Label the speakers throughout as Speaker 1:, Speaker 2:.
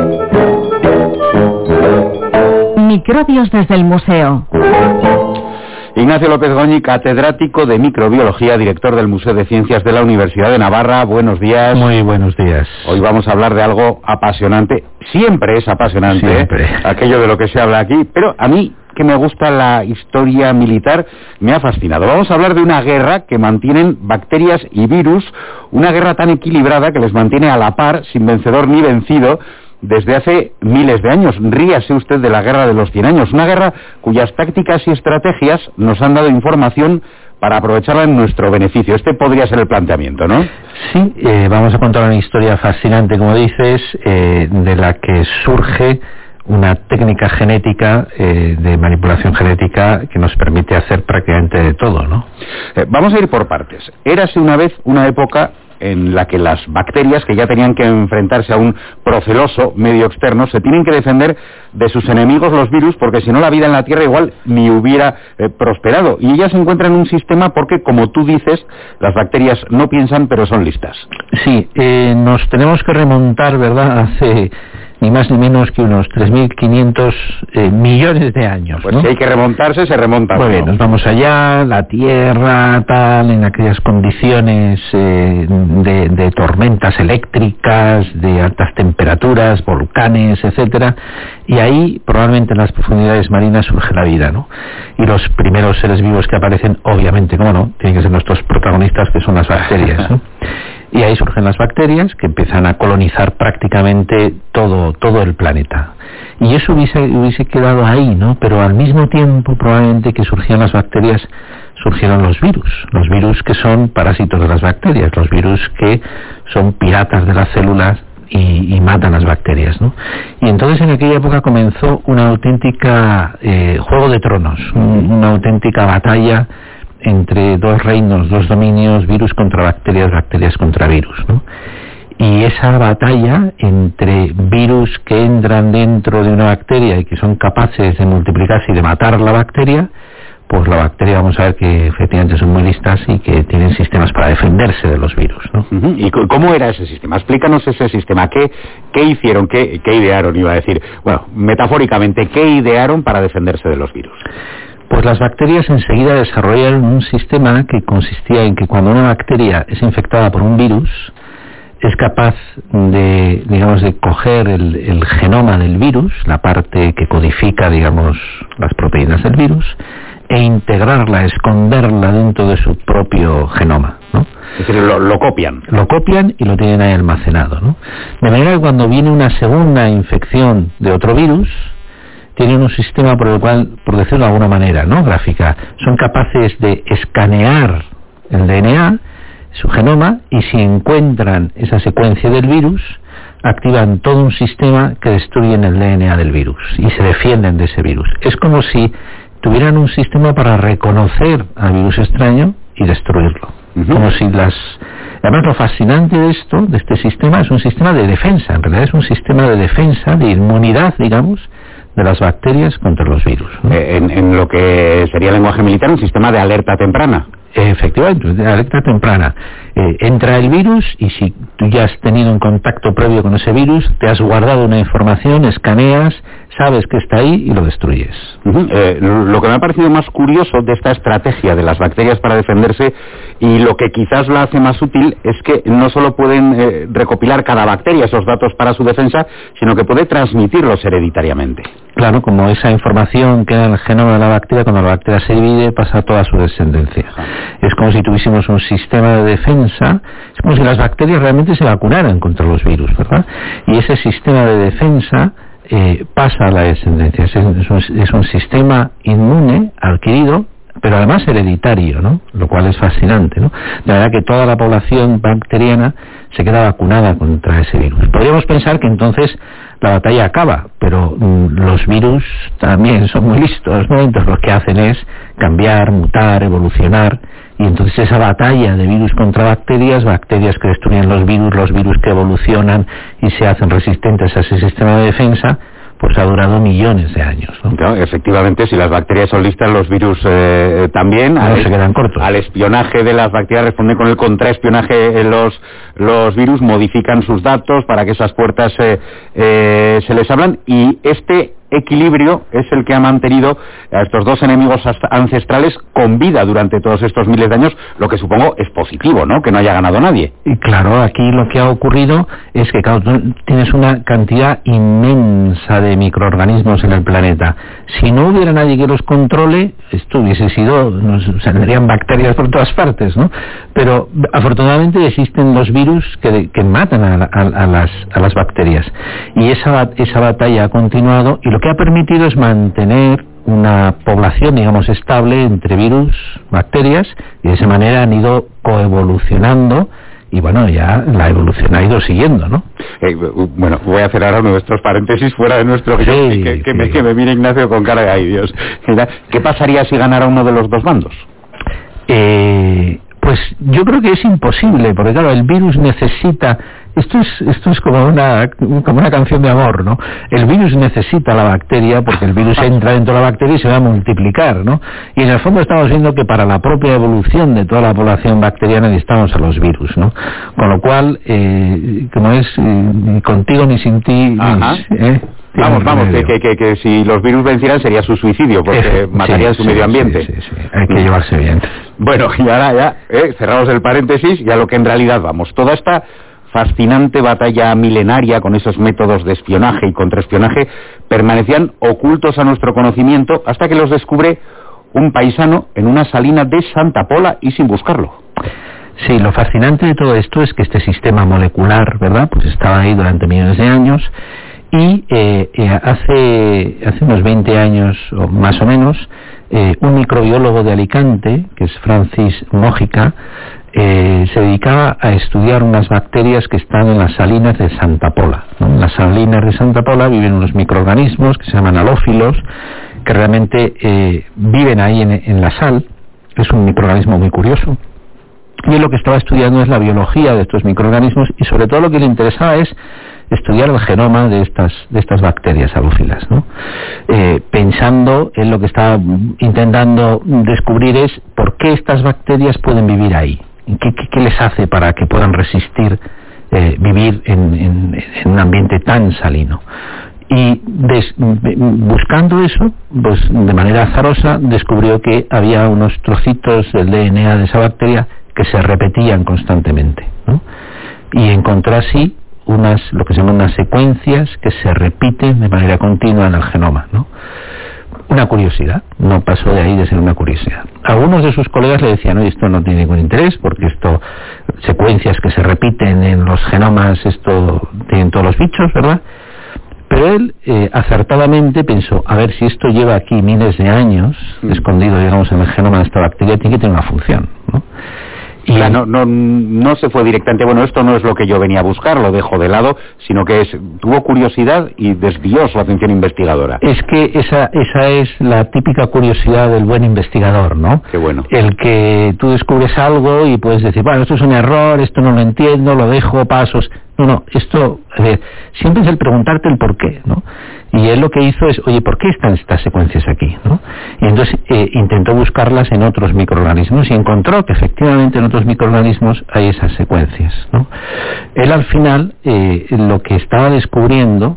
Speaker 1: Microbios desde el museo.
Speaker 2: Ignacio López Goñi, catedrático de microbiología, director del Museo de Ciencias de la Universidad de Navarra. Buenos días.
Speaker 3: Muy buenos días.
Speaker 2: Hoy vamos a hablar de algo apasionante. Siempre es apasionante,
Speaker 3: Siempre.
Speaker 2: aquello de lo que se habla aquí, pero a mí, que me gusta la historia militar, me ha fascinado. Vamos a hablar de una guerra que mantienen bacterias y virus, una guerra tan equilibrada que les mantiene a la par, sin vencedor ni vencido, desde hace miles de años. Ríase usted de la guerra de los 100 años, una guerra cuyas tácticas y estrategias nos han dado información para aprovecharla en nuestro beneficio. Este podría ser el planteamiento, ¿no?
Speaker 3: Sí, vamos a contar una historia fascinante, como dices, de la que surge una técnica genética de manipulación genética que nos permite hacer prácticamente de todo, ¿no?
Speaker 2: Vamos a ir por partes. Érase una vez una época en la que las bacterias, que ya tenían que enfrentarse a un proceloso medio externo, se tienen que defender de sus enemigos, los virus, porque si no la vida en la Tierra igual ni hubiera prosperado. Y ellas se encuentran en un sistema porque, como tú dices, las bacterias no piensan, pero son listas.
Speaker 3: Sí, nos tenemos que remontar, ¿verdad?, hace ni más ni menos que unos 3.500 millones de años,
Speaker 2: pues,
Speaker 3: ¿no?
Speaker 2: Si hay que remontarse, se remonta.
Speaker 3: Muy bien, nos vamos allá, la Tierra, tal, en aquellas condiciones de tormentas eléctricas, de altas temperaturas, volcanes, etcétera, y ahí, probablemente en las profundidades marinas, surge la vida, ¿no? Y los primeros seres vivos que aparecen, obviamente, como no, tienen que ser nuestros protagonistas, que son las bacterias, ¿no? Y ahí surgen las bacterias que empiezan a colonizar prácticamente todo el planeta. Y eso hubiese quedado ahí, ¿no? Pero al mismo tiempo, probablemente que surgían las bacterias, surgieron los virus que son parásitos de las bacterias, los virus que son piratas de las células y matan las bacterias, ¿no? Y entonces en aquella época comenzó una auténtica juego de tronos, una auténtica batalla entre dos reinos, dos dominios, virus contra bacterias, bacterias contra virus, ¿no? Y esa batalla entre virus que entran dentro de una bacteria y que son capaces de multiplicarse y de matar la bacteria, pues la bacteria, vamos a ver que efectivamente son muy listas y que tienen sistemas para defenderse de los virus, ¿no?
Speaker 2: ¿Y cómo era ese sistema? Explícanos ese sistema. ¿Qué hicieron? ¿Qué idearon? Iba a decir, bueno, metafóricamente, ¿qué idearon para defenderse de los virus?
Speaker 3: Pues las bacterias enseguida desarrollaron un sistema que consistía en que cuando una bacteria es infectada por un virus, es capaz de, digamos, de coger el genoma del virus, la parte que codifica, digamos, las proteínas del virus, e integrarla, esconderla dentro de su propio genoma, ¿no?
Speaker 2: Es decir, lo copian.
Speaker 3: Lo copian y lo tienen ahí almacenado, ¿no? De manera que cuando viene una segunda infección de otro virus, tienen un sistema por el cual, por decirlo de alguna manera, ¿no?, gráfica, son capaces de escanear el DNA, su genoma, y si encuentran esa secuencia del virus, activan todo un sistema que destruyen el DNA del virus y se defienden de ese virus. Es como si tuvieran un sistema para reconocer al virus extraño y destruirlo. Como si Además, lo fascinante de este sistema, es un sistema de defensa. En realidad es un sistema de defensa, de inmunidad, digamos, de las bacterias contra los virus, ¿no?
Speaker 2: En lo que sería el lenguaje militar, un sistema de alerta temprana.
Speaker 3: Efectivamente, de alerta temprana. Entra el virus y si tú ya has tenido un contacto previo con ese virus, te has guardado una información, escaneas, sabes que está ahí y lo destruyes.
Speaker 2: Lo que me ha parecido más curioso de esta estrategia de las bacterias para defenderse, y lo que quizás la hace más útil, es que no solo pueden recopilar cada bacteria esos datos para su defensa, sino que puede transmitirlos hereditariamente.
Speaker 3: Claro, como esa información queda en el genoma de la bacteria, cuando la bacteria se divide, pasa a toda su descendencia. Es como si tuviésemos un sistema de defensa, es como si las bacterias realmente se vacunaran contra los virus, ¿verdad? Y ese sistema de defensa pasa a la descendencia. Es un sistema inmune adquirido, pero además hereditario, ¿no? Lo cual es fascinante, ¿no? De verdad que toda la población bacteriana se queda vacunada contra ese virus. Podríamos pensar que entonces la batalla acaba, pero los virus también son muy listos, ¿no? Entonces lo que hacen es cambiar, mutar, evolucionar, y entonces esa batalla de virus contra bacterias que destruyen los virus que evolucionan y se hacen resistentes a ese sistema de defensa, pues ha durado millones de años, ¿no?
Speaker 2: Claro, efectivamente, si las bacterias son listas, los virus también.
Speaker 3: No se quedan cortos.
Speaker 2: Al espionaje de las bacterias responden con el contraespionaje. Los virus modifican sus datos para que esas puertas se les abran, y este equilibrio es el que ha mantenido a estos dos enemigos ancestrales con vida durante todos estos miles de años, lo que supongo es positivo, ¿no?, que no haya ganado nadie.
Speaker 3: Y claro, aquí lo que ha ocurrido es que, claro, tú tienes una cantidad inmensa de microorganismos en el planeta. Si no hubiera nadie que los controle, esto hubiese sido, saldrían bacterias por todas partes, ¿no? Pero afortunadamente existen los virus que matan a las bacterias, y esa batalla ha continuado, y lo que ha permitido es mantener una población, digamos, estable entre virus, bacterias, y de esa manera han ido coevolucionando, y bueno, ya la evolución ha ido siguiendo, ¿no?
Speaker 2: Bueno, voy a hacer ahora uno de estos paréntesis fuera de nuestro guión,
Speaker 3: sí,
Speaker 2: que me mire Ignacio con cara de ay Dios. ¿Qué pasaría si ganara uno de los dos bandos?
Speaker 3: Pues yo creo que es imposible, porque claro, el virus necesita... Esto es como una canción de amor, ¿no? El virus necesita la bacteria, porque el virus entra dentro de la bacteria y se va a multiplicar, ¿no? Y en el fondo estamos viendo que para la propia evolución de toda la población bacteriana necesitamos a los virus, ¿no? Con lo cual, como es, ni contigo ni sin ti...
Speaker 2: Vamos, que si los virus vencieran sería su suicidio, porque matarían su medio ambiente.
Speaker 3: Sí. Hay que llevarse bien.
Speaker 2: Bueno, y ahora ya cerramos el paréntesis, y a lo que en realidad vamos. Toda esta fascinante batalla milenaria con esos métodos de espionaje y contraespionaje permanecían ocultos a nuestro conocimiento hasta que los descubre un paisano en una salina de Santa Pola, y sin buscarlo.
Speaker 3: Sí, lo fascinante de todo esto es que este sistema molecular, ¿verdad?, pues estaba ahí durante millones de años, y hace unos 20 años o más o menos, un microbiólogo de Alicante, que es Francis Mójica, se dedicaba a estudiar unas bacterias que están en las salinas de Santa Pola, ¿no? En las salinas de Santa Pola viven unos microorganismos que se llaman halófilos, que realmente viven ahí en la sal. Es un microorganismo muy curioso. Y él lo que estaba estudiando es la biología de estos microorganismos, y sobre todo lo que le interesaba es estudiar el genoma de estas bacterias halófilas, ¿no? Pensando en lo que estaba intentando descubrir es por qué estas bacterias pueden vivir ahí, qué les hace para que puedan resistir vivir en un ambiente tan salino. Y buscando eso, pues de manera azarosa descubrió que había unos trocitos del DNA de esa bacteria que se repetían constantemente, ¿no? Y encontró así lo que se llaman unas secuencias que se repiten de manera continua en el genoma, ¿no? Una curiosidad, no pasó de ahí de ser una curiosidad. Algunos de sus colegas le decían, oye, esto no tiene ningún interés, porque secuencias que se repiten en los genomas, esto tienen todos los bichos, ¿verdad? Pero él acertadamente pensó, a ver, si esto lleva aquí miles de años, escondido, digamos, en el genoma de esta bacteria, tiene que tener una función, ¿no? Y
Speaker 2: no se fue directamente, bueno, esto no es lo que yo venía a buscar, lo dejo de lado, sino que tuvo curiosidad y desvió su atención investigadora.
Speaker 3: Es que esa es la típica curiosidad del buen investigador, ¿no?
Speaker 2: Qué bueno.
Speaker 3: El que tú descubres algo y puedes decir, bueno, esto es un error, esto no lo entiendo, lo dejo, pasos. No, esto siempre es el preguntarte el por qué, ¿no? Y él lo que hizo es, oye, ¿por qué están estas secuencias aquí, ¿no? Y entonces intentó buscarlas en otros microorganismos y encontró que efectivamente en otros microorganismos hay esas secuencias, ¿no? Él al final lo que estaba descubriendo,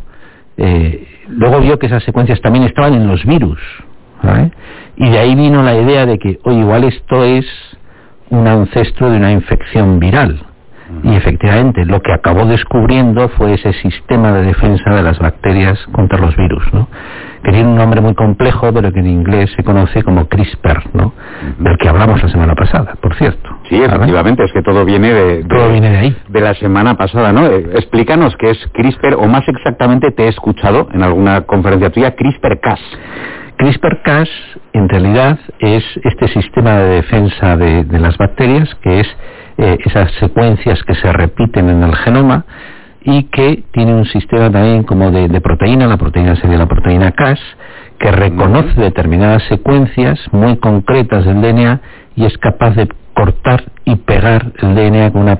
Speaker 3: luego vio que esas secuencias también estaban en los virus, ¿vale? Y de ahí vino la idea de que, oye, igual esto es un ancestro de una infección viral. Y efectivamente lo que acabó descubriendo fue ese sistema de defensa de las bacterias contra los virus, ¿no? Que tiene un nombre muy complejo, pero que en inglés se conoce como CRISPR, ¿no? Del que hablamos la semana pasada, por cierto.
Speaker 2: Sí, efectivamente, es que todo viene de
Speaker 3: ahí.
Speaker 2: De la semana pasada, ¿no? Explícanos qué es CRISPR, o más exactamente te he escuchado en alguna conferencia tuya, CRISPR-Cas.
Speaker 3: CRISPR-Cas en realidad es este sistema de defensa de las bacterias, que es esas secuencias que se repiten en el genoma, y que tiene un sistema también como de proteína. La proteína sería la proteína Cas, que reconoce determinadas secuencias muy concretas del DNA y es capaz de cortar y pegar el DNA con una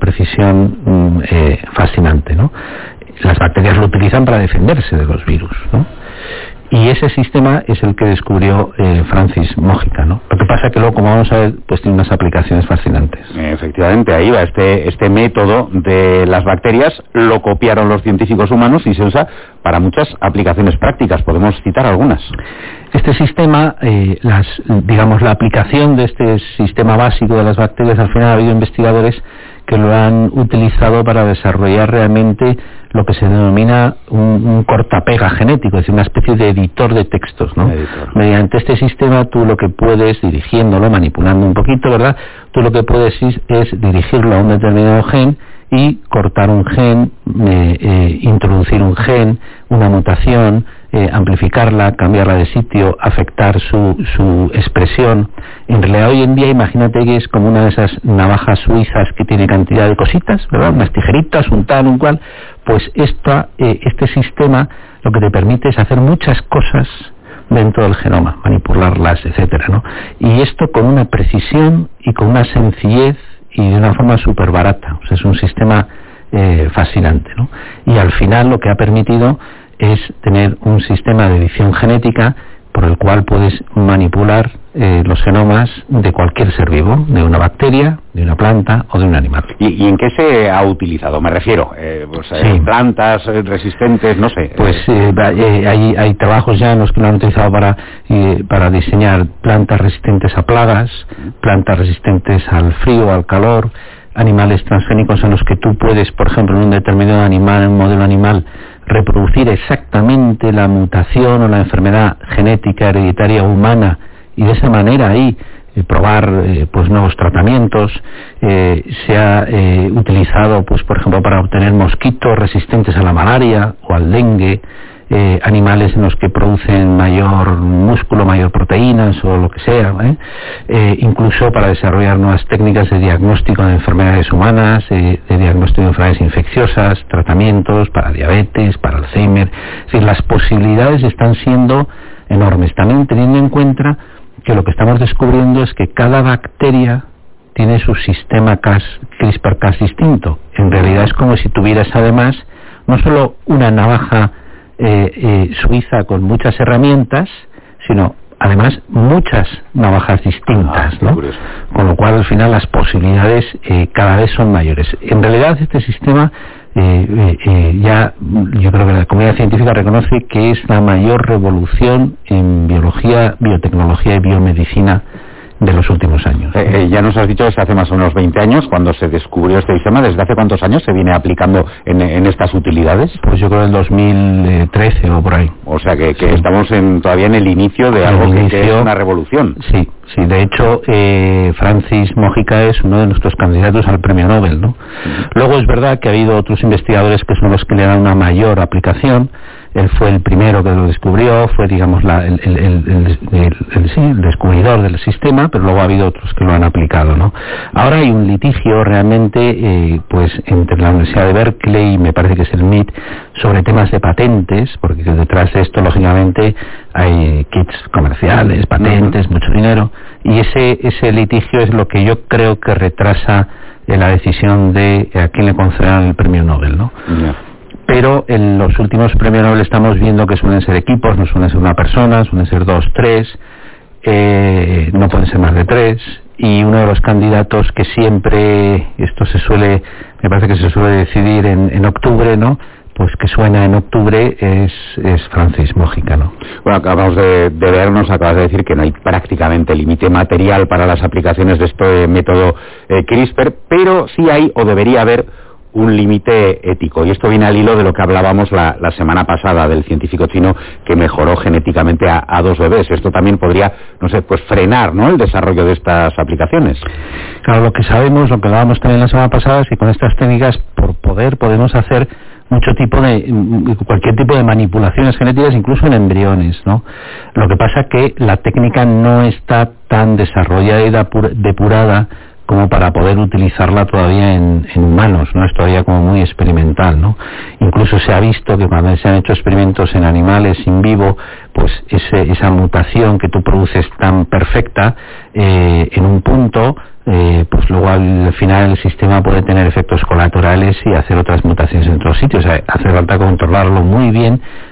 Speaker 3: precisión fascinante, ¿no? Las bacterias lo utilizan para defenderse de los virus, ¿no? Y ese sistema es el que descubrió Francis Mojica, ¿no? Lo que pasa que luego, como vamos a ver, pues tiene unas aplicaciones fascinantes.
Speaker 2: Efectivamente, ahí va. Este método de las bacterias lo copiaron los científicos humanos y se usa para muchas aplicaciones prácticas. Podemos citar algunas.
Speaker 3: Este sistema, la aplicación de este sistema básico de las bacterias, al final ha habido investigadores que lo han utilizado para desarrollar realmente lo que se denomina un cortapega genético, es decir, una especie de editor de textos, ¿no? Mediante este sistema tú lo que puedes, dirigiéndolo, manipulando un poquito, ¿verdad?, tú lo que puedes es dirigirlo a un determinado gen y cortar un gen, introducir un gen, una mutación, amplificarla, cambiarla de sitio, afectar su expresión. En realidad hoy en día imagínate que es como una de esas navajas suizas que tiene cantidad de cositas, ¿verdad? Unas tijeritas, un tal, un cual. Pues este sistema lo que te permite es hacer muchas cosas dentro del genoma, manipularlas, etcétera, ¿no? Y esto con una precisión y con una sencillez y de una forma súper barata. O sea, es un sistema fascinante, ¿no? Y al final lo que ha permitido es tener un sistema de edición genética por el cual puedes manipular los genomas de cualquier ser vivo, de una bacteria, de una planta o de un animal.
Speaker 2: ¿Y en qué se ha utilizado? Me refiero,
Speaker 3: sí.
Speaker 2: Plantas resistentes, no sé.
Speaker 3: Pues hay trabajos ya en los que lo han utilizado para diseñar plantas resistentes a plagas, plantas resistentes al frío, al calor, animales transgénicos en los que tú puedes, por ejemplo, en un determinado animal, en un modelo animal, reproducir exactamente la mutación o la enfermedad genética hereditaria humana y de esa manera ahí probar pues nuevos tratamientos. Se ha utilizado, pues por ejemplo, para obtener mosquitos resistentes a la malaria o al dengue, animales en los que producen mayor músculo, mayor proteínas o lo que sea, incluso para desarrollar nuevas técnicas de diagnóstico de enfermedades humanas, de diagnóstico de enfermedades infecciosas, tratamientos para diabetes, para Alzheimer. Es decir, las posibilidades están siendo enormes, también teniendo en cuenta que lo que estamos descubriendo es que cada bacteria tiene su sistema CRISPR-Cas distinto. En realidad es como si tuvieras además no solo una navaja suiza con muchas herramientas, sino además muchas navajas distintas, ¿no? Con lo cual al final las posibilidades cada vez son mayores. En realidad este sistema ya yo creo que la comunidad científica reconoce que es la mayor revolución en biología, biotecnología y biomedicina de los últimos años.
Speaker 2: Ya nos has dicho que hace más o menos 20 años cuando se descubrió este sistema. ¿Desde hace cuántos años se viene aplicando en estas utilidades?
Speaker 3: Pues yo creo en 2013 o por ahí.
Speaker 2: O sea que sí, estamos todavía en el inicio de algo que es una revolución.
Speaker 3: Sí, sí. De hecho, Francis Mojica es uno de nuestros candidatos al premio Nobel, ¿no? Luego es verdad que ha habido otros investigadores que son los que le dan una mayor aplicación. Él fue el primero que lo descubrió, fue, digamos, el descubridor del sistema, pero luego ha habido otros que lo han aplicado, ¿no? Ahora hay un litigio realmente, pues, entre la Universidad de Berkeley y me parece que es el MIT, sobre temas de patentes, porque detrás de esto, lógicamente, hay kits comerciales, patentes, mucho dinero, y ese litigio es lo que yo creo que retrasa la decisión de a quién le concederán el premio Nobel, ¿no? Pero en los últimos premios Nobel estamos viendo que suelen ser equipos, no suelen ser una persona, suelen ser 2, 3, no pueden ser más de 3, y uno de los candidatos que siempre, esto me parece que se suele decidir en octubre, ¿no? Pues que suena en octubre es Francis Mojica, ¿no?
Speaker 2: Bueno, acabamos de vernos, acabas de decir que no hay prácticamente límite material para las aplicaciones de este método CRISPR, pero sí hay o debería haber un límite ético, y esto viene al hilo de lo que hablábamos la semana pasada del científico chino que mejoró genéticamente a 2 bebés. Esto también podría, no sé, pues frenar, ¿no?, el desarrollo de estas aplicaciones.
Speaker 3: Claro, lo que sabemos, lo que hablábamos también la semana pasada, es que con estas técnicas podemos hacer cualquier tipo de manipulaciones genéticas, incluso en embriones, ¿no? Lo que pasa que la técnica no está tan desarrollada y depurada como para poder utilizarla todavía en humanos, ¿no? Es todavía como muy experimental, ¿no? Incluso se ha visto que cuando se han hecho experimentos en animales in vivo, pues esa mutación que tú produces tan perfecta en un punto, pues luego al final el sistema puede tener efectos colaterales y hacer otras mutaciones en otros sitios. O sea, hace falta controlarlo muy bien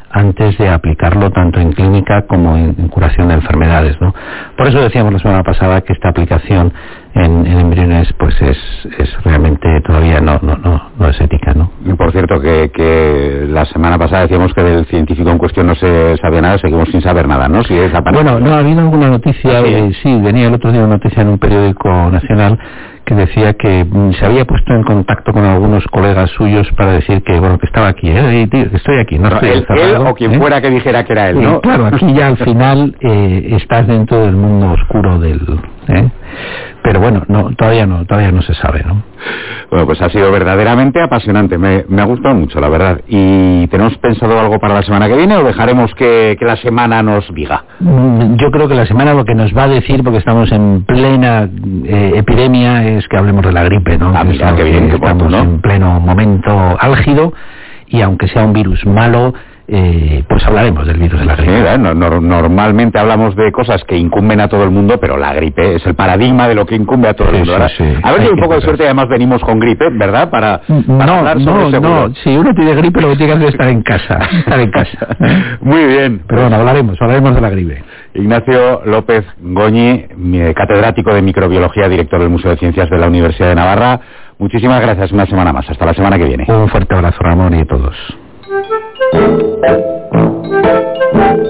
Speaker 3: antes de aplicarlo tanto en clínica como en curación de enfermedades, ¿no? Por eso decíamos la semana pasada que esta aplicación en embriones pues es realmente todavía no es ética, ¿no?
Speaker 2: Y por cierto que la semana pasada decíamos que del científico en cuestión no se sabía nada, seguimos sin saber nada, ¿no? Si
Speaker 3: bueno, no ha habido alguna noticia, sí, venía el otro día una noticia en un periódico nacional que decía que se había puesto en contacto con algunos colegas suyos para decir que bueno, que estaba aquí, que estoy aquí, no estoy encerrado,
Speaker 2: él o quien fuera que dijera que era él, ¿no?
Speaker 3: Claro, aquí ya al final estás dentro del mundo oscuro del pero bueno, todavía no se sabe, ¿no?
Speaker 2: Bueno, pues ha sido verdaderamente apasionante, me ha gustado mucho, la verdad. ¿Y tenemos pensado algo para la semana que viene o dejaremos que la semana nos diga?
Speaker 3: Yo creo que la semana lo que nos va a decir, porque estamos en plena epidemia, es que hablemos de la gripe, ¿no?
Speaker 2: Mira, qué bien,
Speaker 3: estamos en pleno momento álgido, y aunque sea un virus malo, pues hablaremos del virus de la gripe.
Speaker 2: Sí, normalmente hablamos de cosas que incumben a todo el mundo, pero la gripe es el paradigma de lo que incumbe a todo el mundo.
Speaker 3: Sí.
Speaker 2: A ver si un poco de suerte, además venimos con gripe, ¿verdad? Para hablar sobre seguro.
Speaker 3: No, si uno tiene gripe lo que tiene que hacer es estar en casa.
Speaker 2: Muy bien.
Speaker 3: Pero bueno, hablaremos de la gripe.
Speaker 2: Ignacio López Goñi, catedrático de microbiología, director del Museo de Ciencias de la Universidad de Navarra. Muchísimas gracias, una semana más. Hasta la semana que viene.
Speaker 3: Un fuerte abrazo, Ramón, y a todos.